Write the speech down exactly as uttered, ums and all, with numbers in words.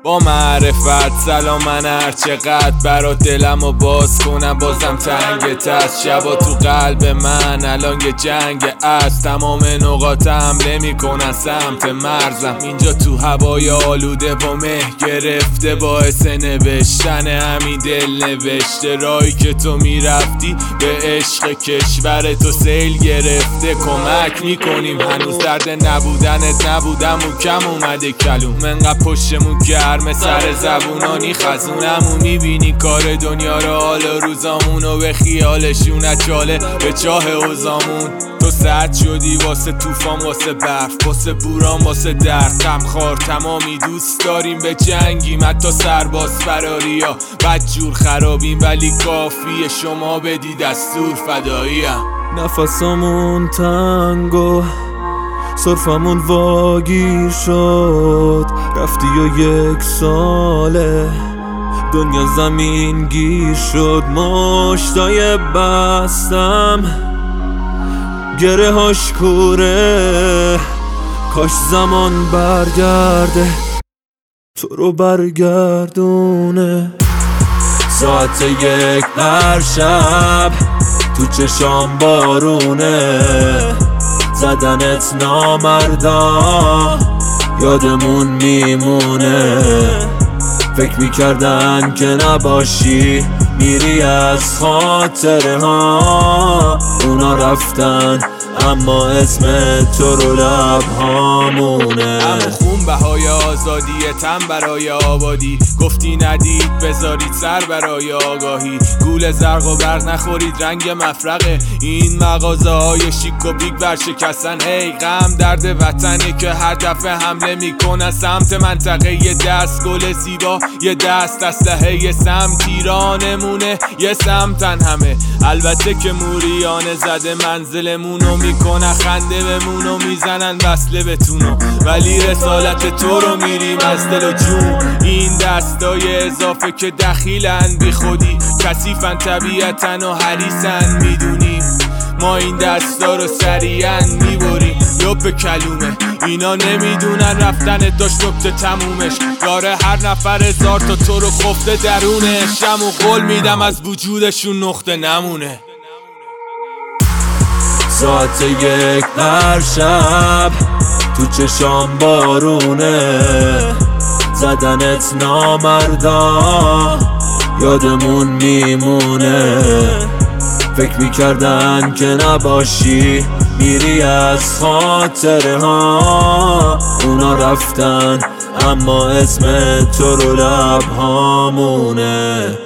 با معرفت سلام، من هر چقدر برات دلمو باز کنم بازم تنگت است. شبا تو قلب من الان یه جنگ است، تمام نقاط حمله میکنن سمت مرزم. اینجا تو هوای آلوده با مه گرفته، باعث نوشتن همین دل نوشته. راهی که تو میرفتی به عشق کشور تو سیل گرفته. کمک میکنیم هنوز، درد نبودنت نبودم و کم اومده کلوم. انقدر پشتمون گرمه سر زبونانی خزونمون، میبینی کار دنیا رو حال روزامونو به خیالشون چاله به چاه اوزامون. تو سرد شدی واسه توفان، واسه برف، واسه بوران، واسه درد غمخوار. تمامی دوست داریم به جنگیم، حتی سرباز فراری ها بدجور خرابیم، ولی کافیه شما بدی دستور فداییم. نفسامون تنگ و صرفمون واگیر شد، رفتی و یک ساله دنیا زمین گیر شد. مشتای بستم گره هاش کوره، کاش زمان برگرده تو رو برگردونه. ساعت یک هر شب تو چشام بارونه، زدنت نامردا یادمون میمونه. فکر میکردن که نباشی میری از خاطره ها، اونا رفتن اما اسم تو رو لبهامونه. اما خون بهای آزادی تن برای آبادی، گفتی ندید بذارید سر برای آگاهی. گول زرق و برق نخورید رنگ مفرقه این مغازه های شیک و بیگ برشکستن. هی غم درد وطنه که هر دفعه حمله میکنن سمت منطقه. یه دست گل زیبا، یه دست اسلحه، یه سمت ایرانمونه، یه سمتن همه. البته که موریانه زده منزلمونو میکنن خنده بمونو میزنن وصله بتونو، ولی رسالت تو رو میریم از دل و جون. این دستای اضافه که دخیلن بی خودی، کثیفن طبیعتن و حریصن میدونیم. ما این دستا رو سریعا میبریم یوب کلومه. اینا نمیدونن رفتن داشت نکته تمومش، داره هر نفر هزار تا تو رو خفته درونش. شم و قول میدم از وجودشون نقطه نمونه. ساعت یک هر شب تو چشام بارونه، زدنت نامردا یادمون میمونه. فکر میکردن که نباشی میری از خاطره ها، اونا رفتن اما اسم تو رو لبهامونه.